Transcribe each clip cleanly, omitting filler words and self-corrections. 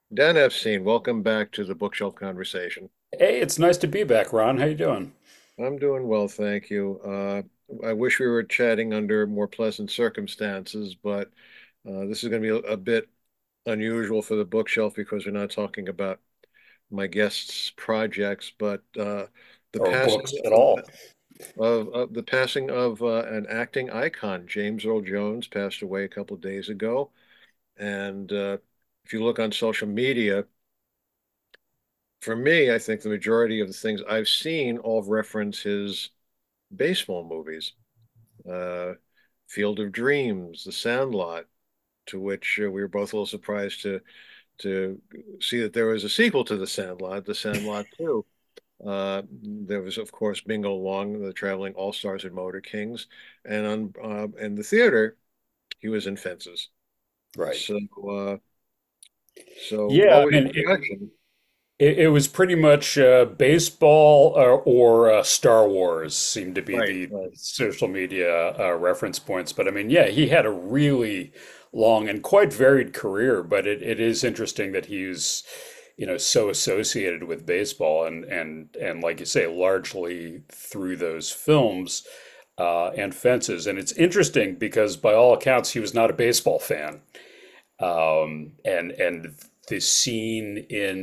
Dan Epstein, welcome back to the Bookshelf Conversation. Hey, it's nice to be back, Ron. How you doing? I'm doing well, thank you. I wish we were chatting under more pleasant circumstances, but this is going to be a bit unusual for the bookshelf because we're not talking about my guests' projects, but the Or passing books at all. of an acting icon. James Earl Jones passed away a couple of days ago, and if you look on social media, for me, I think the majority of the things I've seen all reference his baseball movies. Uh, Field of Dreams, The Sandlot, to which we were both a little surprised to see that there was a sequel to The Sandlot 2. There was, of course, Bingo Long, the Traveling All Stars and Motor Kings, and on in the theater, he was in Fences. Right. So, uh, so Yeah, what I was mean, your reaction? it was pretty much baseball or Star Wars seemed to be Right, the right. social media reference points. But I mean, yeah, he had a really long and quite varied career, but it is interesting that he's, so associated with baseball and like you say, largely through those films and Fences. And it's interesting because by all accounts, he was not a baseball fan. And the scene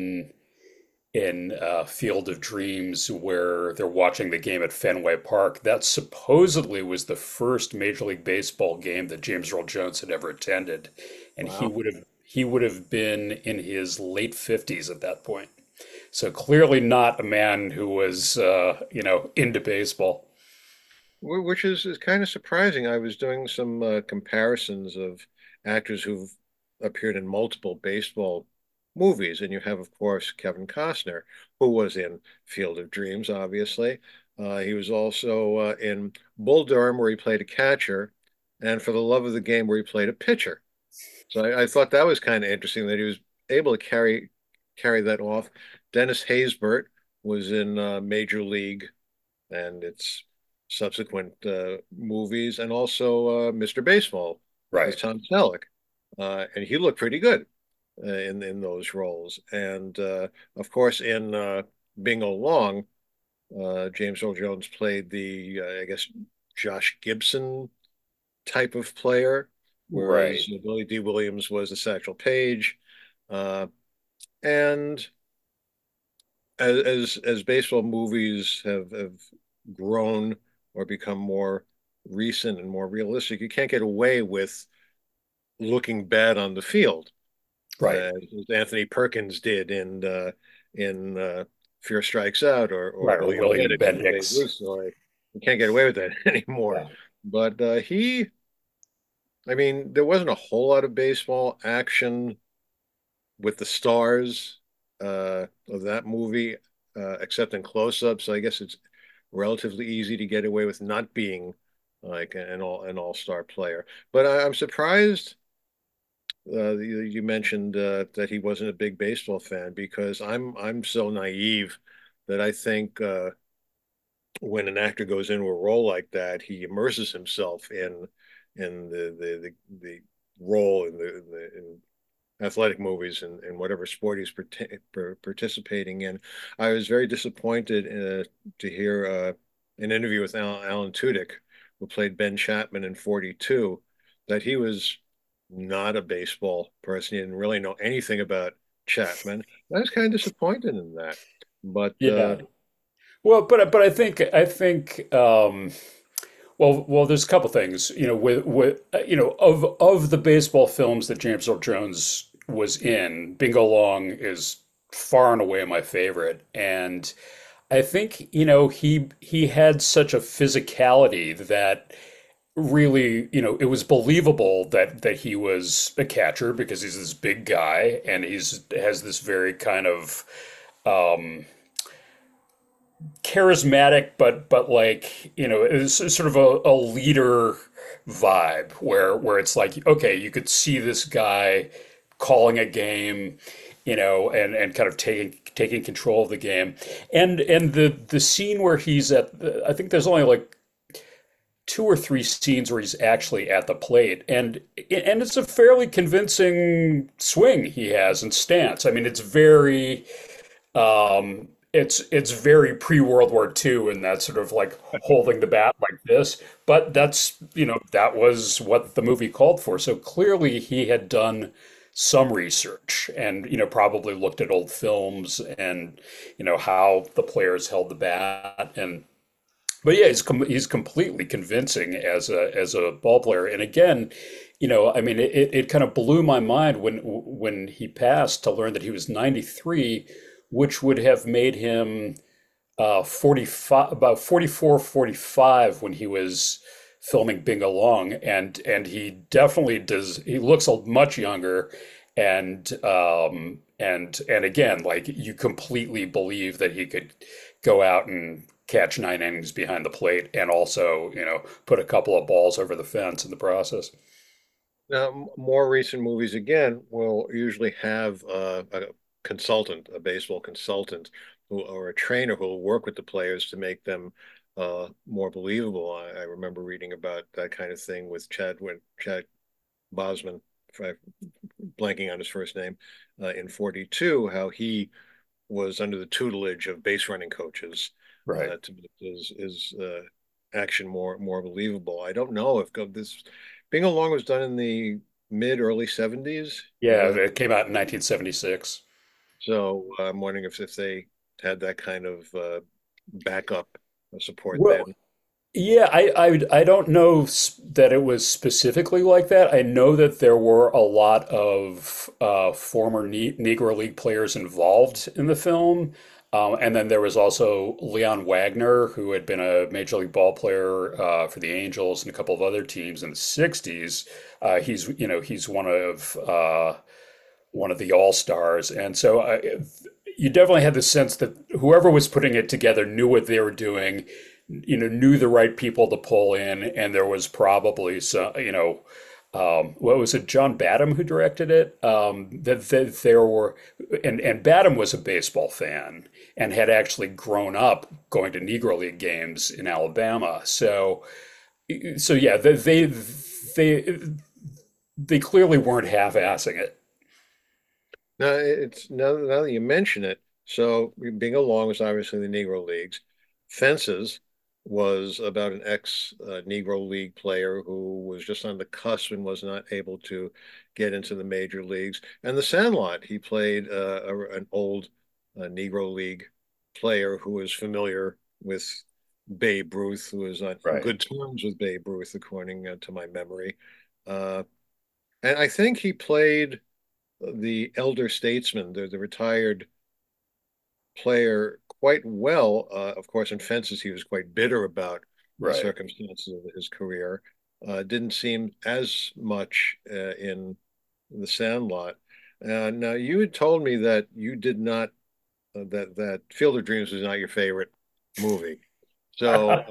in Field of Dreams where they're watching the game at Fenway Park, that supposedly was the first Major League Baseball game that James Earl Jones had ever attended, and he Wow. would have he would have been in his late 50s at that point. So clearly not a man who was into baseball. Which is kind of surprising. I was doing some comparisons of actors who've appeared in multiple baseball movies, and you have, of course, Kevin Costner, who was in Field of Dreams, obviously. He was also in Bull Durham, where he played a catcher, and For the Love of the Game, where he played a pitcher. So I thought that was kind of interesting that he was able to carry that off. Dennis Haysbert was in Major League and its subsequent movies, and also Mr. Baseball with Right. Tom Selleck, and he looked pretty good in those roles. And of course, in Bingo Long, James Earl Jones played the I guess Josh Gibson type of player, whereas Right. Billy D. Williams was the Satchel Paige. Uh, and as baseball movies have grown or become more recent and more realistic, you can't get away with looking bad on the field, Right. as Anthony Perkins did in Fear Strikes Out or Right. Or William William Bennick in the Babe Bendix. Ruth story. You can't get away with that anymore. Yeah. But I mean, there wasn't a whole lot of baseball action with the stars of that movie, except in close-up. So I guess it's relatively easy to get away with not being like an all-star player. But I'm surprised you mentioned that he wasn't a big baseball fan because I'm so naive that I think when an actor goes into a role like that, he immerses himself in the role in athletic movies and whatever sport he's participating in. I was very disappointed to hear an interview with Alan Tudyk, who played Ben Chapman in 42, that he was not a baseball person. He didn't really know anything about Chapman. I was kind of disappointed in that. But Yeah. Well, but I think there's a couple things, with of the baseball films that James Earl Jones was in, Bingo Long is far and away my favorite, and I think he had such a physicality that really, it was believable that he was a catcher because he's this big guy and he's has this very kind of um, charismatic, but like it's sort of a leader vibe where it's like, okay, you could see this guy calling a game, and kind of taking control of the game, and the scene where he's at, I think there's only like two or three scenes where he's actually at the plate, and it's a fairly convincing swing he has and stance. I mean, it's very pre-World War II, and that sort of like holding the bat like this. But that's, that was what the movie called for. So clearly he had done some research and, probably looked at old films and, how the players held the bat. And but yeah, he's completely convincing as a ball player. And again, I mean, it kind of blew my mind when he passed to learn that he was 93, which would have made him 45, about 44, 45 when he was filming Bingo Long, and he definitely does. He looks much younger, and again, like you completely believe that he could go out and catch nine innings behind the plate, and also put a couple of balls over the fence in the process. Now, more recent movies again will usually have a consultant, a baseball consultant, or a trainer who will work with the players to make them more believable. I remember reading about that kind of thing with Chad Bosman, blanking on his first name, in 42, how he was under the tutelage of base running coaches Right. to make his action more believable. I don't know if this Being Along was done in the mid early 70s. Is Yeah, that it came out in 1976. so? I'm wondering if they had that kind of backup support Well, then. yeah, I don't know that it was specifically like that. I know that there were a lot of former Negro League players involved in the film. And then there was also Leon Wagner, who had been a Major League ball player for the Angels and a couple of other teams in the 60s. He's one of the all-stars. And so you definitely had the sense that whoever was putting it together knew what they were doing, knew the right people to pull in, and there was probably some, what was it, John Badham who directed it? That there were, and Badham was a baseball fan and had actually grown up going to Negro League games in Alabama. So yeah, they they clearly weren't half-assing it. Now that you mention it, so Being Along was obviously the Negro Leagues. Fences was about an ex Negro League player who was just on the cusp and was not able to get into the major leagues. And The Sandlot, he played an old Negro League player who was familiar with Babe Ruth, who was on Right. good terms with Babe Ruth, according to my memory. Uh, and I think he played the elder statesman, the retired player, quite well. Of course, in Fences, he was quite bitter about the Right. circumstances of his career. Didn't seem as much in The Sandlot. Now, you had told me that you did not, that Field of Dreams was not your favorite movie. So,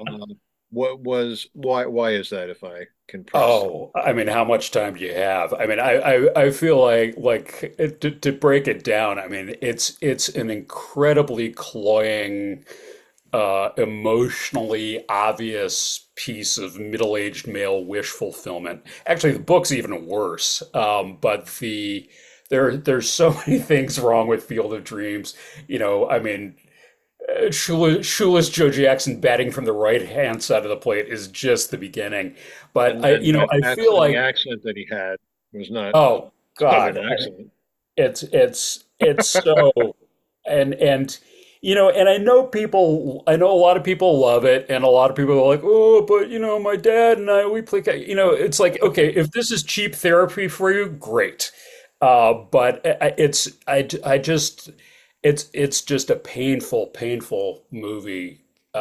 why is that, if I can press? Oh, I mean, how much time do you have? I mean, I feel like to break it down, I mean, it's an incredibly cloying, emotionally obvious piece of middle-aged male wish fulfillment. Actually, the book's even worse. But there's so many things wrong with Field of Dreams. I mean, shoeless Joe Jackson batting from the right hand side of the plate is just the beginning. But I feel And the like, accent that he had was not oh Southern God, accent. it's so, and and I know a lot of people love it, and a lot of people are like, oh, but my dad and I, we play, it's like, okay, if this is cheap therapy for you, great. But I just, it's just a painful movie,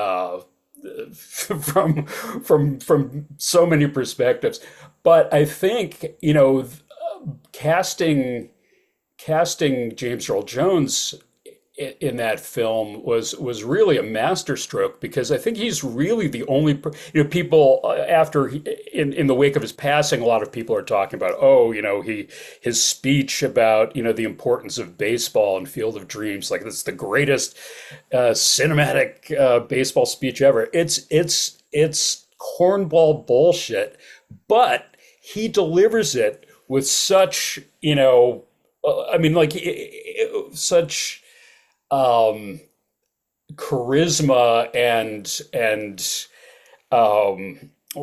from so many perspectives. But I think, casting casting James Earl Jones in that film was really a masterstroke, because I think he's really the only people, after in the wake of his passing, a lot of people are talking about, oh, his speech about the importance of baseball and Field of Dreams, like that's the greatest cinematic baseball speech ever. It's cornball bullshit, but he delivers it with such, I mean, like such um, charisma and um,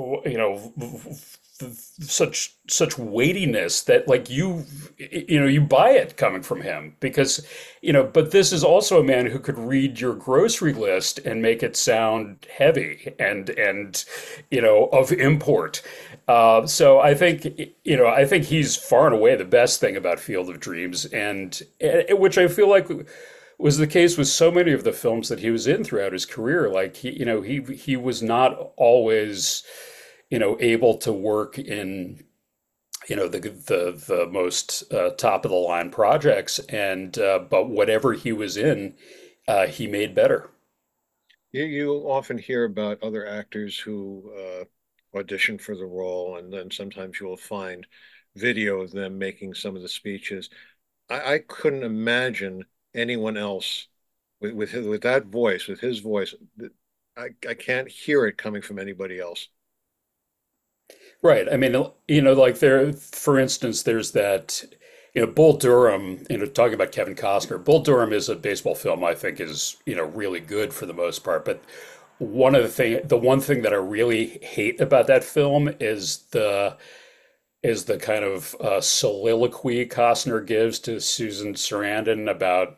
such weightiness that like you buy it coming from him because but this is also a man who could read your grocery list and make it sound heavy and of import. So I think he's far and away the best thing about Field of Dreams, and which I feel like was the case with so many of the films that he was in throughout his career. Like he was not always able to work in the most top of the line projects, and but whatever he was in, he made better. You often hear about other actors who audition for the role, and then sometimes you will find video of them making some of the speeches. I couldn't imagine anyone else with that voice, with his voice. I can't hear it coming from anybody else. Right. I mean, like there, for instance, there's that, Bull Durham, talking about Kevin Costner. Bull Durham is a baseball film I think is, really good for the most part. But the one thing that I really hate about that film is the kind of soliloquy Costner gives to Susan Sarandon about,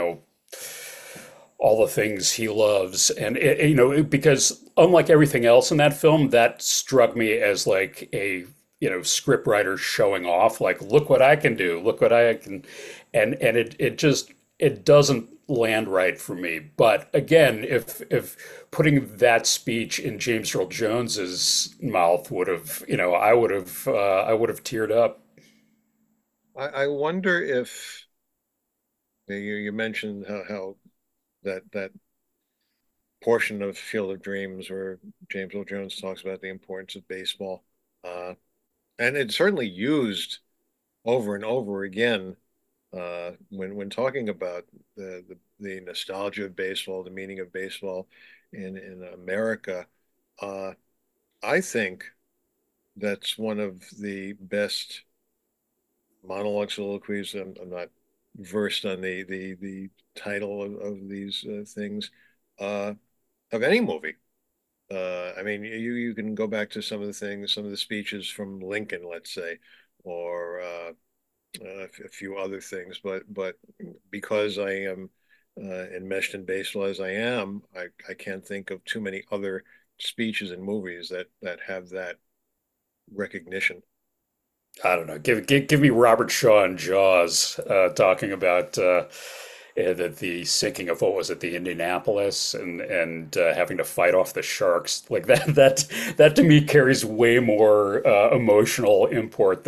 all the things he loves. And because unlike everything else in that film, that struck me as like a script writer showing off, like, look what I can do, look what I can, and it just it doesn't land right for me. But again, if putting that speech in James Earl Jones's mouth would have, I would have teared up. I wonder if you mentioned how that portion of Field of Dreams where James Earl Jones talks about the importance of baseball, uh, and it's certainly used over and over again when talking about the nostalgia of baseball, the meaning of baseball in America. Uh, I think that's one of the best monologue soliloquies. I'm not versed on the title of these things uh, of any movie. I mean, you can go back to some of the things, some of the speeches from Lincoln, let's say, or a few other things. But because I am enmeshed in baseball as I am, I can't think of too many other speeches and movies that have that recognition. I don't know. Give me Robert Shaw and Jaws talking about the sinking of what was it, the Indianapolis, and having to fight off the sharks. Like that to me carries way more emotional import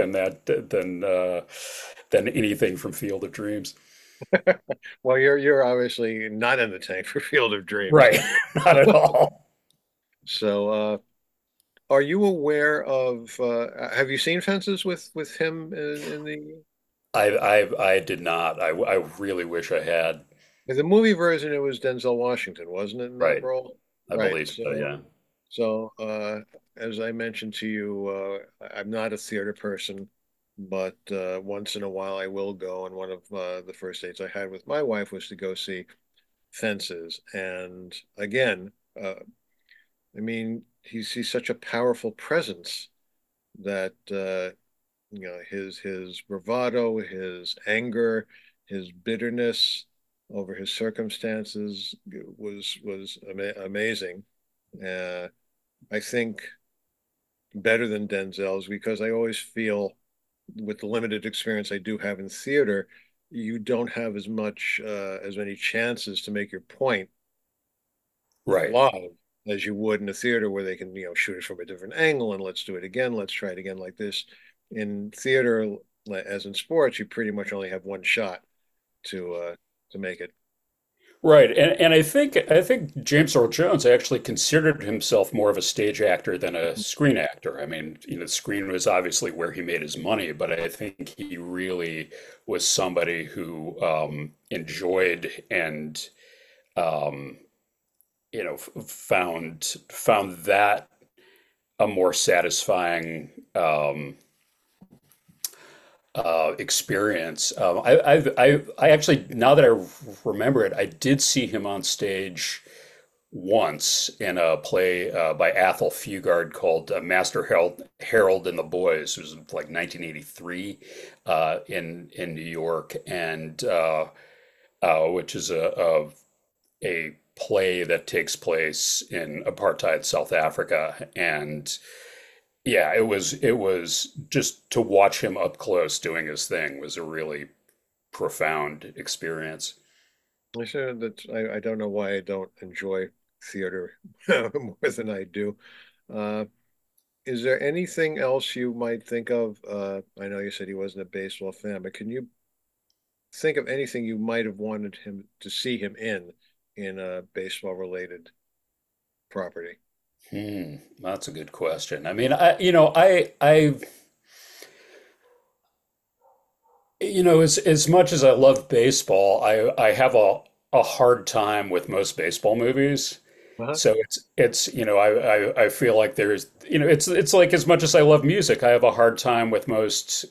than anything from Field of Dreams. Well, you're obviously not in the tank for Field of Dreams. Right. Not at all. So, are you aware of? Have you seen Fences with him in I did not. I really wish I had. the movie version? It was Denzel Washington, wasn't it, in that Right. role? I Right. believe so. Yeah. So, as I mentioned to you, I'm not a theater person, but once in a while I will go. And one of the first dates I had with my wife was to go see Fences. And again, I mean, he's such a powerful presence that his bravado, his anger, his bitterness over his circumstances was amazing. Uh, I think better than Denzel's because I always feel with the limited experience I do have in theater, you don't have as many chances to make your point Right. live as you would in a theater where they can, shoot it from a different angle and let's do it again, let's try it again like this. In theater, as in sports, you pretty much only have one shot to make it. Right. And I think James Earl Jones actually considered himself more of a stage actor than a screen actor. I mean, the screen was obviously where he made his money, but I think he really was somebody who enjoyed and um, found that a more satisfying experience. I actually, now that I remember it, I did see him on stage once in a play by Athol Fugard called Harold and the Boys. It was like 1983 in New York, and which is a play that takes place in apartheid South Africa. And yeah, it was just to watch him up close doing his thing was a really profound experience. I said that I don't know why I don't enjoy theater more than I do. Uh, is there anything else you might think of? I know you said he wasn't a baseball fan, but can you think of anything you might have wanted him to see him in a baseball related property? That's a good question. I mean, as much as I love baseball, I have a hard time with most baseball movies. Uh-huh. So I feel like there's, it's like as much as I love music, I have a hard time with most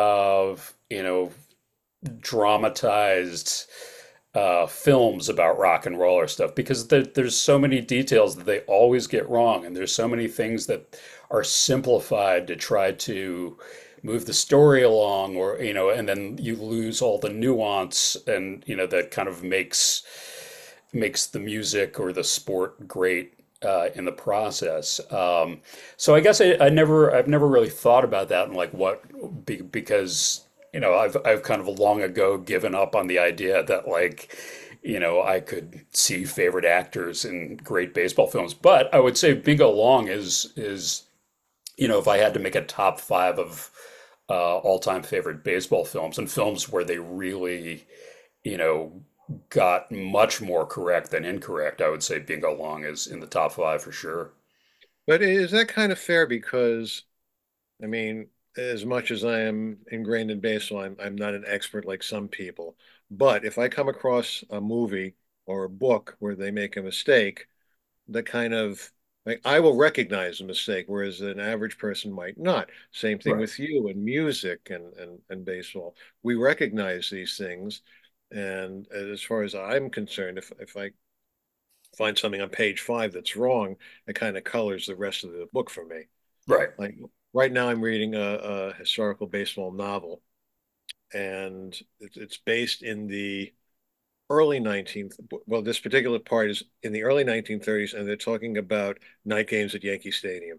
dramatized films about rock and roll or stuff because there's so many details that they always get wrong, and there's so many things that are simplified to try to move the story along, or and then you lose all the nuance, and that kind of makes the music or the sport great in the process. So I guess I've never really thought about that and like because I've kind of long ago given up on the idea that like I could see favorite actors in great baseball films. But I would say Bingo Long is if I had to make a top five of all-time favorite baseball films and films where they really you know got much more correct than incorrect, I would say Bingo Long is in the top five for sure. But is that kind of fair? Because I mean, as much as I am ingrained in baseball, I'm not an expert like some people. But if I come across a movie or a book where they make a mistake, that kind of like I will recognize a mistake, whereas an average person might not. Same thing Right. with you and music and baseball. We recognize these things. And as far as I'm concerned, if I find something on page five that's wrong, it kind of colors the rest of the book for me. Right. Like right now, I'm reading a historical baseball novel, and it's based in the early 19th. Well, this particular part is in the early 1930s, and they're talking about night games at Yankee Stadium.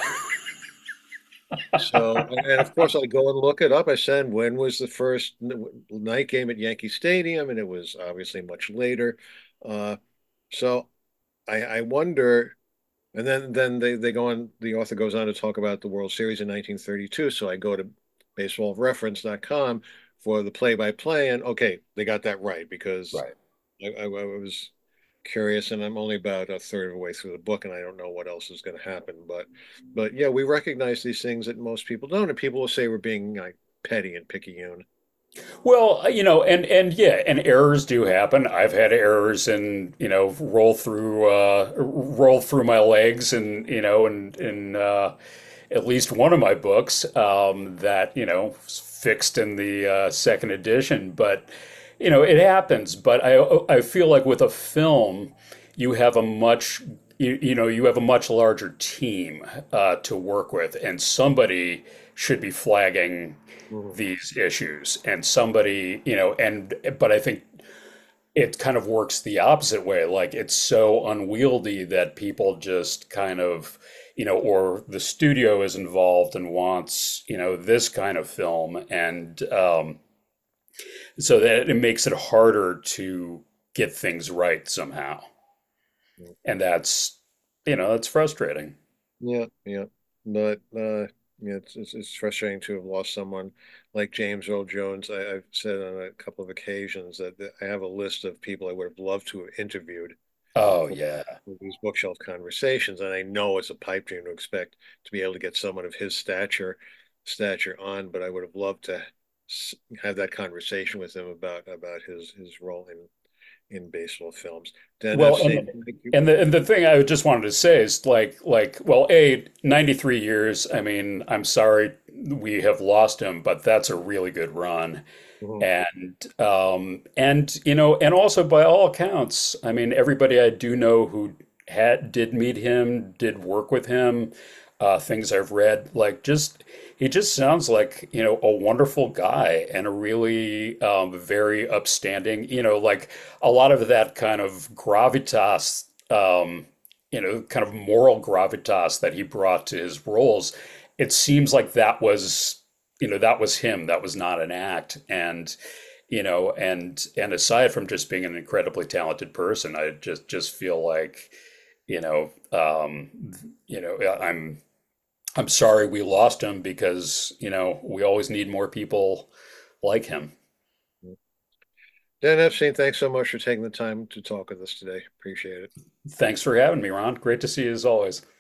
So, and of course, I go and look it up. I said, when was the first night game at Yankee Stadium? And it was obviously much later. Uh, so I wonder. And then they go on, the author goes on to talk about the World Series in 1932. So I go to baseballreference.com for the play-by-play, and okay, they got that right because Right. I was curious, and I'm only about a third of the way through the book, and I don't know what else is going to happen. But yeah, we recognize these things that most people don't, and people will say we're being like petty and picayune. Well, and yeah, and errors do happen. I've had errors and roll through my legs, and in at least one of my books that fixed in the second edition. But it happens. But I feel like with a film, you have a much you have a much larger team to work with, and somebody should be flagging Mhm. these issues, and somebody but I think it kind of works the opposite way. Like it's so unwieldy that people just kind of or the studio is involved and wants this kind of film, and so that it makes it harder to get things right somehow, and that's frustrating. Yeah, yeah. But yeah, it's frustrating to have lost someone like James Earl Jones. I've said on a couple of occasions that I have a list of people I would have loved to have interviewed Oh for yeah. these bookshelf conversations, and I know it's a pipe dream to expect to be able to get someone of his stature on, but I would have loved to have that conversation with him about his role in baseball films. Dan Well, Epstein, thank you. and the thing I just wanted to say is well, 93 years. I mean, I'm sorry we have lost him, but that's a really good run. Mhm. And and also by all accounts, I mean, everybody I do know who had did meet him, did work with him, things I've read, like just he just sounds like, a wonderful guy and a really very upstanding, like a lot of that kind of gravitas, kind of moral gravitas that he brought to his roles. It seems like that was him. That was not an act. And aside from just being an incredibly talented person, I just feel like, you know, um, I'm sorry we lost him because, we always need more people like him. Dan Epstein, thanks so much for taking the time to talk with us today. Appreciate it. Thanks for having me, Ron. Great to see you as always.